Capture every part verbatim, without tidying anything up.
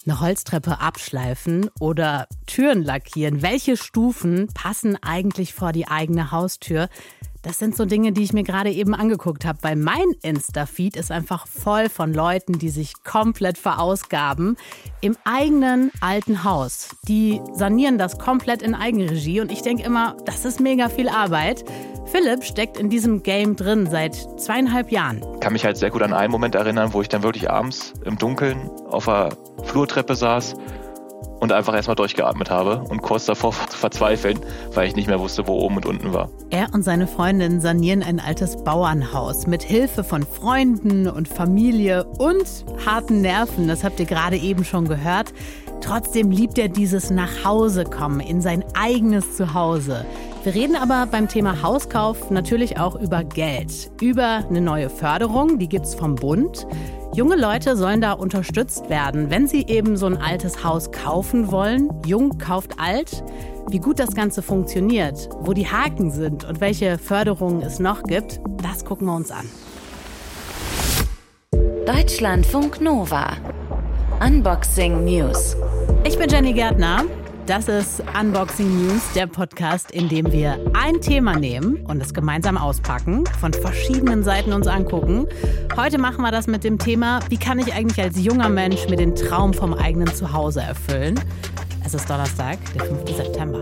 Eine Holztreppe abschleifen oder Türen lackieren. Welche Stufen passen eigentlich vor die eigene Haustür? Das sind so Dinge, die ich mir gerade eben angeguckt habe, weil mein Insta-Feed ist einfach voll von Leuten, die sich komplett verausgaben im eigenen alten Haus. Die sanieren das komplett in Eigenregie und ich denke immer, das ist mega viel Arbeit. Philipp steckt in diesem Game drin seit zweieinhalb Jahren. Ich kann mich halt sehr gut an einen Moment erinnern, wo ich dann wirklich abends im Dunkeln auf der Flurtreppe saß und einfach erstmal durchgeatmet habe und kurz davor zu verzweifeln, weil ich nicht mehr wusste, wo oben und unten war. Er und seine Freundin sanieren ein altes Bauernhaus mit Hilfe von Freunden und Familie und harten Nerven. Das habt ihr gerade eben schon gehört. Trotzdem liebt er dieses Nachhausekommen in sein eigenes Zuhause. Wir reden aber beim Thema Hauskauf natürlich auch über Geld, über eine neue Förderung, die gibt's vom Bund. Junge Leute sollen da unterstützt werden, wenn sie eben so ein altes Haus kaufen wollen. Jung kauft alt. Wie gut das Ganze funktioniert, wo die Haken sind und welche Förderungen es noch gibt, das gucken wir uns an. Deutschlandfunk Nova. Unboxing News. Ich bin Jenny Gärtner. Das ist Unboxing News, der Podcast, in dem wir ein Thema nehmen und es gemeinsam auspacken, von verschiedenen Seiten uns angucken. Heute machen wir das mit dem Thema, wie kann ich eigentlich als junger Mensch mir den Traum vom eigenen Zuhause erfüllen? Es ist Donnerstag, der fünfte September.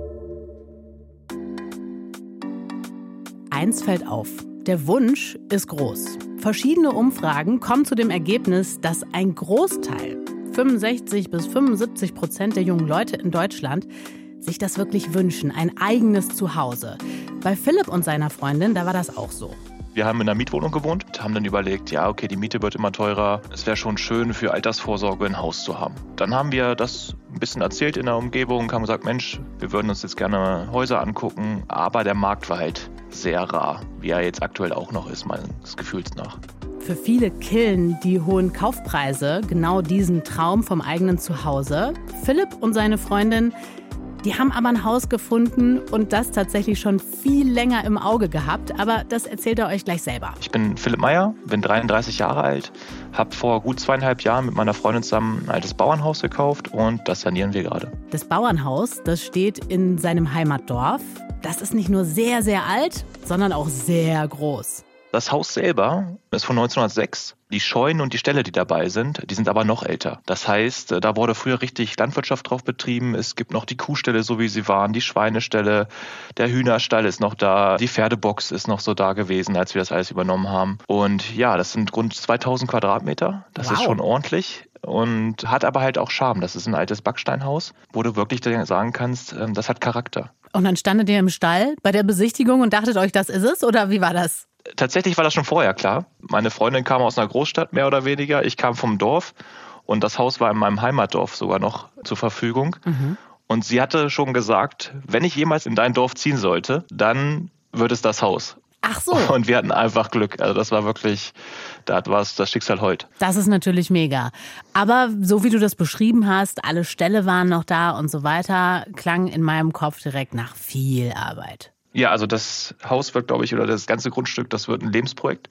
Eins fällt auf. Der Wunsch ist groß. Verschiedene Umfragen kommen zu dem Ergebnis, dass ein Großteil, fünfundsechzig bis fünfundsiebzig Prozent der jungen Leute in Deutschland, sich das wirklich wünschen, ein eigenes Zuhause. Bei Philipp und seiner Freundin, da war das auch so. Wir haben in einer Mietwohnung gewohnt, haben dann überlegt, ja okay, die Miete wird immer teurer. Es wäre schon schön für Altersvorsorge ein Haus zu haben. Dann haben wir das ein bisschen erzählt in der Umgebung, haben gesagt, Mensch, wir würden uns jetzt gerne Häuser angucken, aber der Markt war halt sehr rar, wie er jetzt aktuell auch noch ist, meines Gefühls nach. Für viele killen die hohen Kaufpreise genau diesen Traum vom eigenen Zuhause. Philipp und seine Freundin, die haben aber ein Haus gefunden und das tatsächlich schon viel länger im Auge gehabt. Aber das erzählt er euch gleich selber. Ich bin Philipp Meyer, bin dreiunddreißig Jahre alt, habe vor gut zweieinhalb Jahren mit meiner Freundin zusammen ein altes Bauernhaus gekauft und das sanieren wir gerade. Das Bauernhaus, das steht in seinem Heimatdorf. Das ist nicht nur sehr, sehr alt, sondern auch sehr groß. Das Haus selber ist von neunzehnhundertsechs. Die Scheunen und die Ställe, die dabei sind, die sind aber noch älter. Das heißt, da wurde früher richtig Landwirtschaft drauf betrieben. Es gibt noch die Kuhställe, so wie sie waren, die Schweineställe, der Hühnerstall ist noch da, die Pferdebox ist noch so da gewesen, als wir das alles übernommen haben. Und ja, das sind rund zweitausend Quadratmeter. Das wow. ist schon ordentlich. Und hat aber halt auch Charme. Das ist ein altes Backsteinhaus, wo du wirklich sagen kannst, das hat Charakter. Und dann standet ihr im Stall bei der Besichtigung und dachtet euch, das ist es? Oder wie war das? Tatsächlich war das schon vorher klar. Meine Freundin kam aus einer Großstadt, mehr oder weniger. Ich kam vom Dorf und das Haus war in meinem Heimatdorf sogar noch zur Verfügung. Mhm. Und sie hatte schon gesagt, wenn ich jemals in dein Dorf ziehen sollte, dann wird es das Haus. Ach so. Und wir hatten einfach Glück. Also das war wirklich, da war es das Schicksal heute. Das ist natürlich mega. Aber so wie du das beschrieben hast, alle Ställe waren noch da und so weiter, klang in meinem Kopf direkt nach viel Arbeit. Ja, also das Haus wird, glaube ich, oder das ganze Grundstück, das wird ein Lebensprojekt.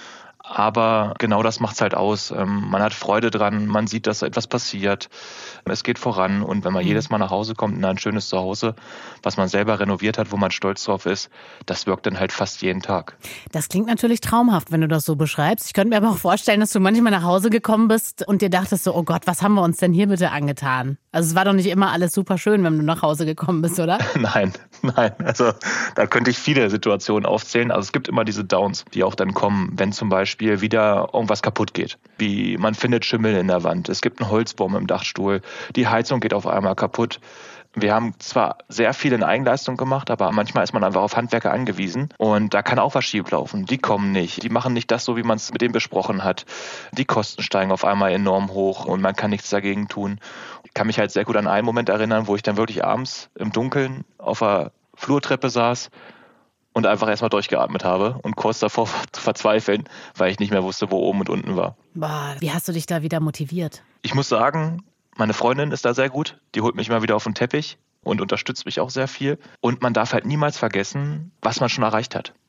Aber genau das macht's halt aus. Man hat Freude dran, man sieht, dass etwas passiert. Es geht voran und wenn man mhm. jedes Mal nach Hause kommt in ein schönes Zuhause, was man selber renoviert hat, wo man stolz drauf ist, das wirkt dann halt fast jeden Tag. Das klingt natürlich traumhaft, wenn du das so beschreibst. Ich könnte mir aber auch vorstellen, dass du manchmal nach Hause gekommen bist und dir dachtest so, oh Gott, was haben wir uns denn hier bitte angetan? Also es war doch nicht immer alles super schön, wenn du nach Hause gekommen bist, oder? Nein, nein. Also da könnte ich viele Situationen aufzählen. Also es gibt immer diese Downs, die auch dann kommen, wenn zum Beispiel wieder irgendwas kaputt geht. Wie man findet Schimmel in der Wand, es gibt einen Holzbaum im Dachstuhl, die Heizung geht auf einmal kaputt. Wir haben zwar sehr viel in Eigenleistung gemacht, aber manchmal ist man einfach auf Handwerker angewiesen und da kann auch was schieflaufen. Die kommen nicht, die machen nicht das so, wie man es mit denen besprochen hat. Die Kosten steigen auf einmal enorm hoch und man kann nichts dagegen tun. Ich kann mich halt sehr gut an einen Moment erinnern, wo ich dann wirklich abends im Dunkeln auf der Flurtreppe saß und einfach erstmal durchgeatmet habe und kurz davor zu verzweifeln, weil ich nicht mehr wusste, wo oben und unten war. Boah, wie hast du dich da wieder motiviert? Ich muss sagen, meine Freundin ist da sehr gut. Die holt mich mal wieder auf den Teppich und unterstützt mich auch sehr viel. Und man darf halt niemals vergessen, was man schon erreicht hat.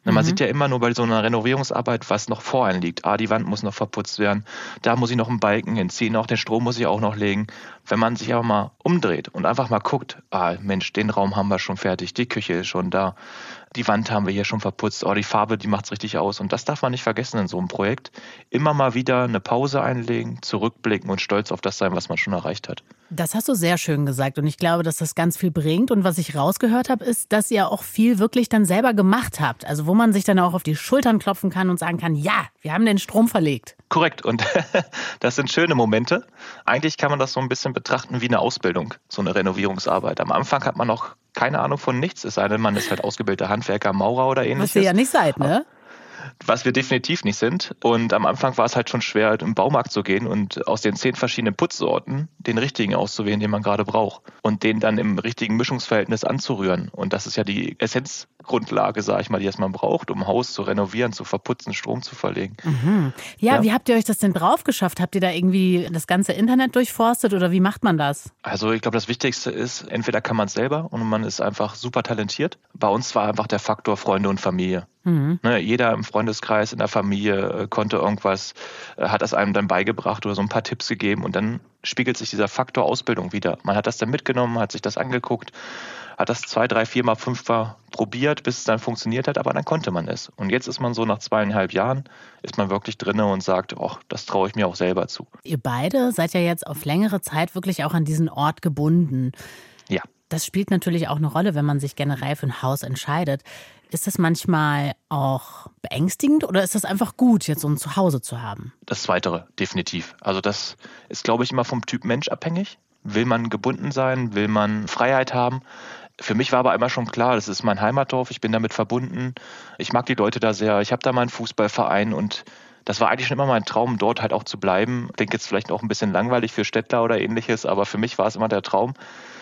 Man Mhm. sieht ja immer nur bei so einer Renovierungsarbeit, was noch vor einem liegt. Ah, die Wand muss noch verputzt werden, da muss ich noch einen Balken hinziehen, auch den Strom muss ich auch noch legen. Wenn man sich aber mal umdreht und einfach mal guckt, ah Mensch, den Raum haben wir schon fertig, die Küche ist schon da, die Wand haben wir hier schon verputzt, oh, die Farbe, die macht's richtig aus. Und das darf man nicht vergessen in so einem Projekt. Immer mal wieder eine Pause einlegen, zurückblicken und stolz auf das sein, was man schon erreicht hat. Das hast du sehr schön gesagt und ich glaube, dass das ganz viel bringt. Und was ich rausgehört habe, ist, dass ihr auch viel wirklich dann selber gemacht habt. Also wo man sich dann auch auf die Schultern klopfen kann und sagen kann, ja, wir haben den Strom verlegt. Korrekt. Und das sind schöne Momente. Eigentlich kann man das so ein bisschen betrachten wie eine Ausbildung, so eine Renovierungsarbeit. Am Anfang hat man noch keine Ahnung von nichts, es sei denn, man ist halt ausgebildeter Handwerker, Maurer oder ähnliches. Was ihr ja nicht seid, ne? Was wir definitiv nicht sind. Und am Anfang war es halt schon schwer, im Baumarkt zu gehen und aus den zehn verschiedenen Putzsorten den richtigen auszuwählen, den man gerade braucht. Und den dann im richtigen Mischungsverhältnis anzurühren. Und das ist ja die Essenzgrundlage, sage ich mal, die man braucht, um ein Haus zu renovieren, zu verputzen, Strom zu verlegen. Mhm. Ja, Ja. wie habt ihr euch das denn drauf geschafft? Habt ihr da irgendwie das ganze Internet durchforstet oder wie macht man das? Also ich glaube, das Wichtigste ist, entweder kann man es selber und man ist einfach super talentiert. Bei uns war einfach der Faktor Freunde und Familie. Mhm. Ne, jeder im Freundeskreis, in der Familie äh, konnte irgendwas, äh, hat das einem dann beigebracht oder so ein paar Tipps gegeben und dann spiegelt sich dieser Faktor Ausbildung wieder. Man hat das dann mitgenommen, hat sich das angeguckt, hat das zwei, drei, vier mal, fünf Mal probiert, bis es dann funktioniert hat, aber dann konnte man es. Und jetzt ist man so nach zweieinhalb Jahren, ist man wirklich drinne und sagt, ach, das traue ich mir auch selber zu. Ihr beide seid ja jetzt auf längere Zeit wirklich auch an diesen Ort gebunden. Ja. Das spielt natürlich auch eine Rolle, wenn man sich generell für ein Haus entscheidet. Ist das manchmal auch beängstigend oder ist das einfach gut, jetzt so ein Zuhause zu haben? Das Zweitere, definitiv. Also das ist, glaube ich, immer vom Typ Mensch abhängig. Will man gebunden sein? Will man Freiheit haben? Für mich war aber immer schon klar, das ist mein Heimatdorf, ich bin damit verbunden. Ich mag die Leute da sehr. Ich habe da meinen Fußballverein und das war eigentlich schon immer mein Traum, dort halt auch zu bleiben. Ich denke jetzt vielleicht auch ein bisschen langweilig für Städtler oder ähnliches, aber für mich war es immer der Traum.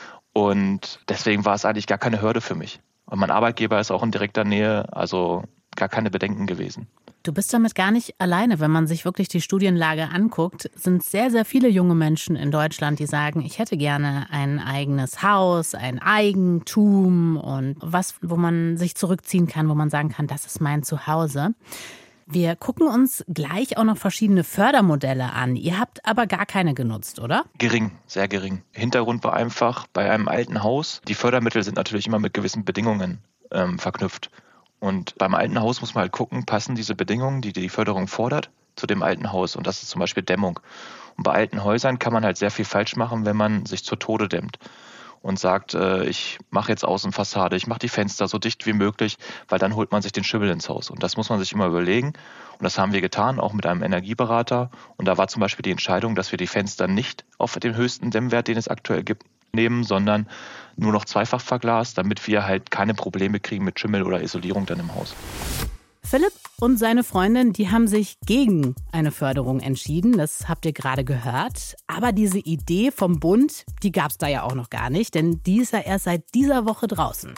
Und deswegen war es eigentlich gar keine Hürde für mich. Und mein Arbeitgeber ist auch in direkter Nähe, also gar keine Bedenken gewesen. Du bist damit gar nicht alleine. Wenn man sich wirklich die Studienlage anguckt, sind sehr, sehr viele junge Menschen in Deutschland, die sagen, ich hätte gerne ein eigenes Haus, ein Eigentum und was, wo man sich zurückziehen kann, wo man sagen kann, das ist mein Zuhause. Wir gucken uns gleich auch noch verschiedene Fördermodelle an. Ihr habt aber gar keine genutzt, oder? Gering, sehr gering. Hintergrund war einfach, bei einem alten Haus, die Fördermittel sind natürlich immer mit gewissen Bedingungen ähm, verknüpft. Und beim alten Haus muss man halt gucken, passen diese Bedingungen, die die Förderung fordert, zu dem alten Haus. Und das ist zum Beispiel Dämmung. Und bei alten Häusern kann man halt sehr viel falsch machen, wenn man sich zu Tode dämmt. Und sagt, äh, ich mache jetzt Außenfassade, ich mache die Fenster so dicht wie möglich, weil dann holt man sich den Schimmel ins Haus. Und das muss man sich immer überlegen. Und das haben wir getan, auch mit einem Energieberater. Und da war zum Beispiel die Entscheidung, dass wir die Fenster nicht auf den höchsten Dämmwert, den es aktuell gibt, nehmen, sondern nur noch zweifach verglast, damit wir halt keine Probleme kriegen mit Schimmel oder Isolierung dann im Haus. Philipp und seine Freundin, die haben sich gegen eine Förderung entschieden. Das habt ihr gerade gehört. Aber diese Idee vom Bund, die gab es da ja auch noch gar nicht, denn die ist ja erst seit dieser Woche draußen.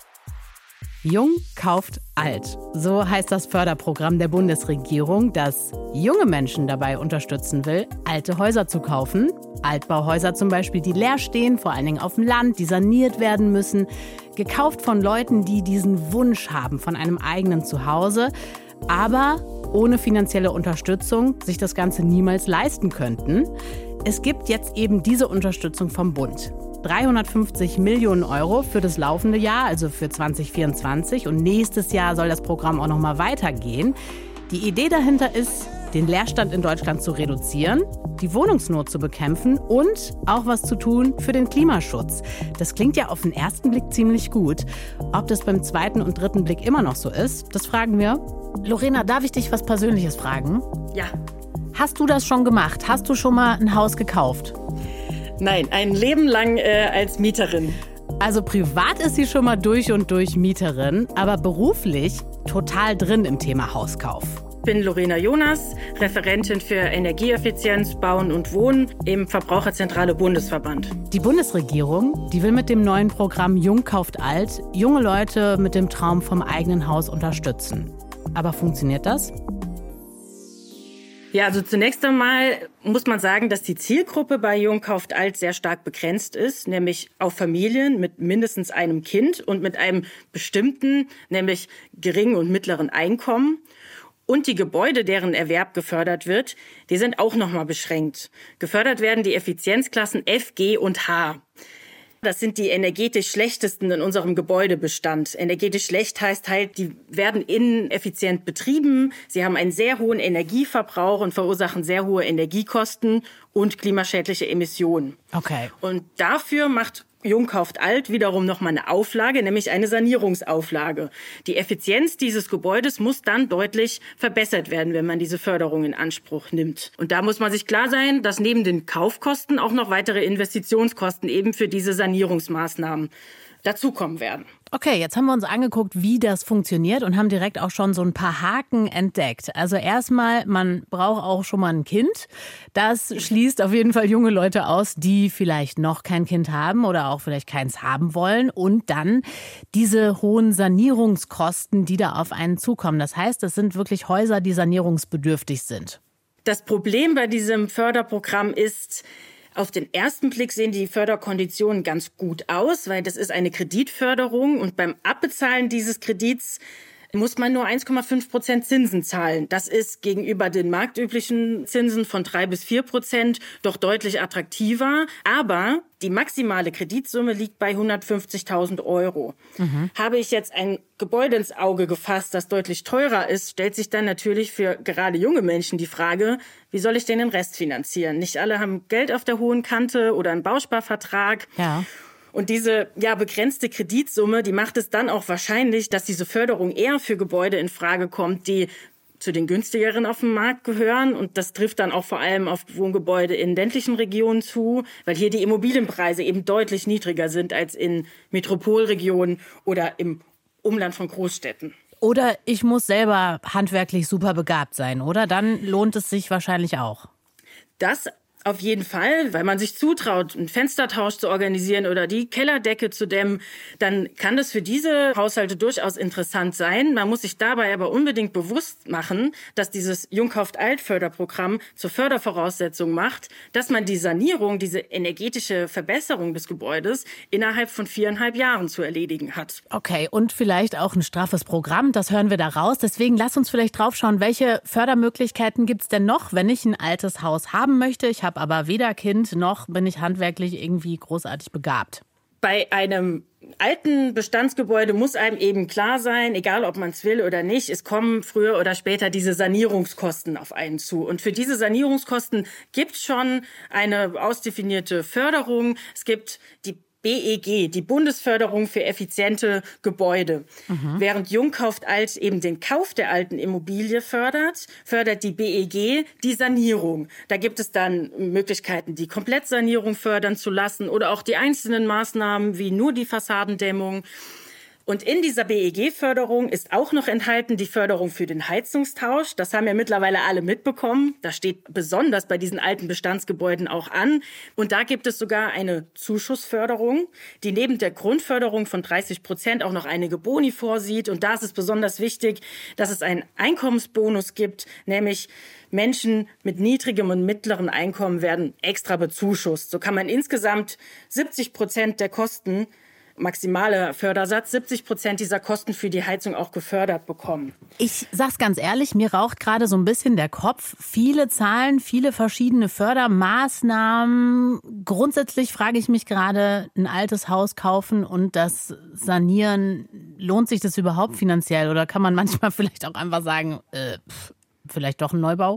Jung kauft alt. So heißt das Förderprogramm der Bundesregierung, das junge Menschen dabei unterstützen will, alte Häuser zu kaufen. Altbauhäuser zum Beispiel, die leer stehen, vor allen Dingen auf dem Land, die saniert werden müssen. Gekauft von Leuten, die diesen Wunsch haben von einem eigenen Zuhause, aber ohne finanzielle Unterstützung sich das Ganze niemals leisten könnten. Es gibt jetzt eben diese Unterstützung vom Bund. dreihundertfünfzig Millionen Euro für das laufende Jahr, also für zwanzig vierundzwanzig. Und nächstes Jahr soll das Programm auch noch mal weitergehen. Die Idee dahinter ist, den Leerstand in Deutschland zu reduzieren, die Wohnungsnot zu bekämpfen und auch was zu tun für den Klimaschutz. Das klingt ja auf den ersten Blick ziemlich gut. Ob das beim zweiten und dritten Blick immer noch so ist, das fragen wir. Lorena, darf ich dich was Persönliches fragen? Ja. Hast du das schon gemacht? Hast du schon mal ein Haus gekauft? Nein, ein Leben lang äh, als Mieterin. Also privat ist sie schon mal durch und durch Mieterin, aber beruflich total drin im Thema Hauskauf. Ich bin Lorena Jonas, Referentin für Energieeffizienz, Bauen und Wohnen im Verbraucherzentrale Bundesverband. Die Bundesregierung, die will mit dem neuen Programm Jung kauft alt junge Leute mit dem Traum vom eigenen Haus unterstützen. Aber funktioniert das? Ja, also zunächst einmal muss man sagen, dass die Zielgruppe bei Jung kauft alt sehr stark begrenzt ist, nämlich auf Familien mit mindestens einem Kind und mit einem bestimmten, nämlich geringen und mittleren Einkommen. Und die Gebäude, deren Erwerb gefördert wird, die sind auch nochmal beschränkt. Gefördert werden die Effizienzklassen F, G und H. Das sind die energetisch schlechtesten in unserem Gebäudebestand. Energetisch schlecht heißt halt, die werden ineffizient betrieben, sie haben einen sehr hohen Energieverbrauch und verursachen sehr hohe Energiekosten und klimaschädliche Emissionen. Okay. Und dafür macht Jung kauft alt wiederum nochmal eine Auflage, nämlich eine Sanierungsauflage. Die Effizienz dieses Gebäudes muss dann deutlich verbessert werden, wenn man diese Förderung in Anspruch nimmt. Und da muss man sich klar sein, dass neben den Kaufkosten auch noch weitere Investitionskosten eben für diese Sanierungsmaßnahmen dazukommen werden. Okay, jetzt haben wir uns angeguckt, wie das funktioniert und haben direkt auch schon so ein paar Haken entdeckt. Also erstmal, man braucht auch schon mal ein Kind. Das schließt auf jeden Fall junge Leute aus, die vielleicht noch kein Kind haben oder auch vielleicht keins haben wollen. Und dann diese hohen Sanierungskosten, die da auf einen zukommen. Das heißt, das sind wirklich Häuser, die sanierungsbedürftig sind. Das Problem bei diesem Förderprogramm ist, auf den ersten Blick sehen die Förderkonditionen ganz gut aus, weil das ist eine Kreditförderung und beim Abbezahlen dieses Kredits muss man nur eins Komma fünf Prozent Zinsen zahlen. Das ist gegenüber den marktüblichen Zinsen von drei bis vier Prozent doch deutlich attraktiver. Aber die maximale Kreditsumme liegt bei hundertfünfzigtausend Euro. Mhm. Habe ich jetzt ein Gebäude ins Auge gefasst, das deutlich teurer ist, stellt sich dann natürlich für gerade junge Menschen die Frage, wie soll ich denn den Rest finanzieren? Nicht alle haben Geld auf der hohen Kante oder einen Bausparvertrag. Ja. Und diese ja begrenzte Kreditsumme, die macht es dann auch wahrscheinlich, dass diese Förderung eher für Gebäude in Frage kommt, die zu den günstigeren auf dem Markt gehören. Und das trifft dann auch vor allem auf Wohngebäude in ländlichen Regionen zu, weil hier die Immobilienpreise eben deutlich niedriger sind als in Metropolregionen oder im Umland von Großstädten. Oder ich muss selber handwerklich super begabt sein, oder? Dann lohnt es sich wahrscheinlich auch. Das auf jeden Fall, weil man sich zutraut, einen Fenstertausch zu organisieren oder die Kellerdecke zu dämmen, dann kann das für diese Haushalte durchaus interessant sein. Man muss sich dabei aber unbedingt bewusst machen, dass dieses Jung kauft alt Förderprogramm zur Fördervoraussetzung macht, dass man die Sanierung, diese energetische Verbesserung des Gebäudes innerhalb von viereinhalb Jahren zu erledigen hat. Okay, und vielleicht auch ein straffes Programm, das hören wir da raus. Deswegen lass uns vielleicht draufschauen, welche Fördermöglichkeiten gibt es denn noch, wenn ich ein altes Haus haben möchte. Ich habe aber weder Kind noch bin ich handwerklich irgendwie großartig begabt. Bei einem alten Bestandsgebäude muss einem eben klar sein, egal ob man es will oder nicht, es kommen früher oder später diese Sanierungskosten auf einen zu. Und für diese Sanierungskosten gibt es schon eine ausdefinierte Förderung. Es gibt die B E G, die Bundesförderung für effiziente Gebäude. Mhm. Während Jung kauft alt eben den Kauf der alten Immobilie fördert, fördert die B E G die Sanierung. Da gibt es dann Möglichkeiten, die Komplettsanierung fördern zu lassen oder auch die einzelnen Maßnahmen wie nur die Fassadendämmung. Und in dieser B E G-Förderung ist auch noch enthalten die Förderung für den Heizungstausch. Das haben ja mittlerweile alle mitbekommen. Das steht besonders bei diesen alten Bestandsgebäuden auch an. Und da gibt es sogar eine Zuschussförderung, die neben der Grundförderung von dreißig Prozent auch noch einige Boni vorsieht. Und da ist es besonders wichtig, dass es einen Einkommensbonus gibt, nämlich Menschen mit niedrigem und mittlerem Einkommen werden extra bezuschusst. So kann man insgesamt siebzig Prozent der Kosten, maximale Fördersatz, siebzig Prozent dieser Kosten für die Heizung auch gefördert bekommen. Ich sag's ganz ehrlich, mir raucht gerade so ein bisschen der Kopf. Viele Zahlen, viele verschiedene Fördermaßnahmen. Grundsätzlich frage ich mich gerade, ein altes Haus kaufen und das sanieren, lohnt sich das überhaupt finanziell? Oder kann man manchmal vielleicht auch einfach sagen, äh, pff, vielleicht doch ein Neubau?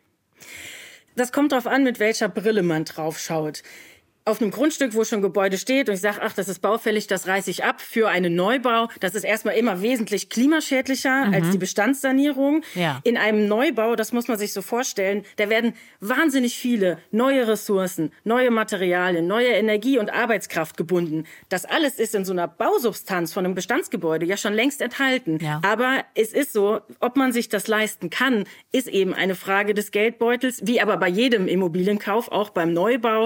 Das kommt darauf an, mit welcher Brille man drauf schaut. Auf einem Grundstück, wo schon ein Gebäude steht und ich sage, ach, das ist baufällig, das reiße ich ab für einen Neubau. Das ist erstmal immer wesentlich klimaschädlicher mhm. als die Bestandssanierung. Ja. In einem Neubau, das muss man sich so vorstellen, da werden wahnsinnig viele neue Ressourcen, neue Materialien, neue Energie und Arbeitskraft gebunden. Das alles ist in so einer Bausubstanz von einem Bestandsgebäude ja schon längst enthalten. Ja. Aber es ist so, ob man sich das leisten kann, ist eben eine Frage des Geldbeutels, wie aber bei jedem Immobilienkauf, auch beim Neubau.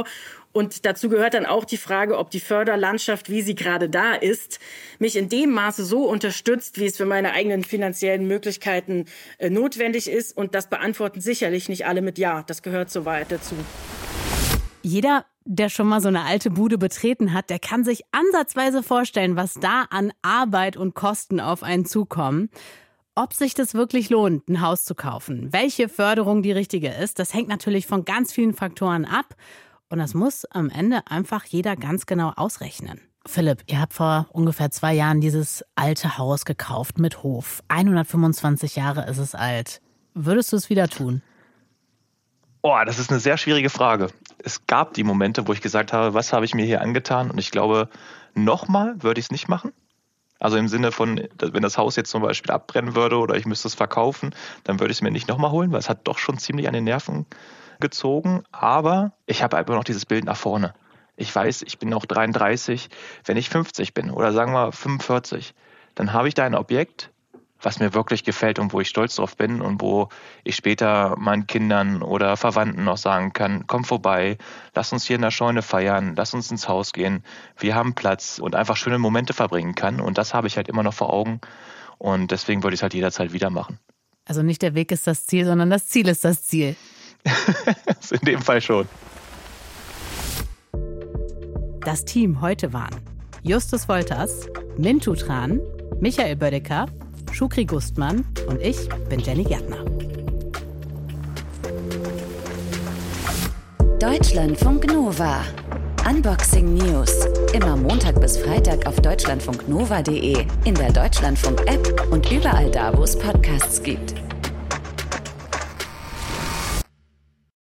Und dazu gehört dann auch die Frage, ob die Förderlandschaft, wie sie gerade da ist, mich in dem Maße so unterstützt, wie es für meine eigenen finanziellen Möglichkeiten äh, notwendig ist. Und das beantworten sicherlich nicht alle mit Ja. Das gehört soweit dazu. Jeder, der schon mal so eine alte Bude betreten hat, der kann sich ansatzweise vorstellen, was da an Arbeit und Kosten auf einen zukommen. Ob sich das wirklich lohnt, ein Haus zu kaufen, welche Förderung die richtige ist, das hängt natürlich von ganz vielen Faktoren ab. Und das muss am Ende einfach jeder ganz genau ausrechnen. Philipp, ihr habt vor ungefähr zwei Jahren dieses alte Haus gekauft mit Hof. hundertfünfundzwanzig Jahre ist es alt. Würdest du es wieder tun? Oh, das ist eine sehr schwierige Frage. Es gab die Momente, wo ich gesagt habe, was habe ich mir hier angetan? Und ich glaube, nochmal würde ich es nicht machen. Also im Sinne von, wenn das Haus jetzt zum Beispiel abbrennen würde oder ich müsste es verkaufen, dann würde ich es mir nicht nochmal holen, weil es hat doch schon ziemlich an den Nerven gezogen. Aber ich habe einfach noch dieses Bild nach vorne. Ich weiß, ich bin noch dreiunddreißig. Wenn ich fünfzig bin oder sagen wir fünfundvierzig, dann habe ich da ein Objekt, was mir wirklich gefällt und wo ich stolz drauf bin und wo ich später meinen Kindern oder Verwandten noch sagen kann, komm vorbei, lass uns hier in der Scheune feiern, lass uns ins Haus gehen, wir haben Platz und einfach schöne Momente verbringen kann. Und das habe ich halt immer noch vor Augen und deswegen würde ich es halt jederzeit wieder machen. Also nicht der Weg ist das Ziel, sondern das Ziel ist das Ziel. In dem Fall schon. Das Team heute waren Justus Wolters, Mintu Tran, Michael Bödecker, Shukri Gustmann und ich bin Jenny Gärtner. Deutschlandfunk Nova. Unboxing News. Immer Montag bis Freitag auf deutschlandfunknova punkt de, in der Deutschlandfunk-App und überall da, wo es Podcasts gibt.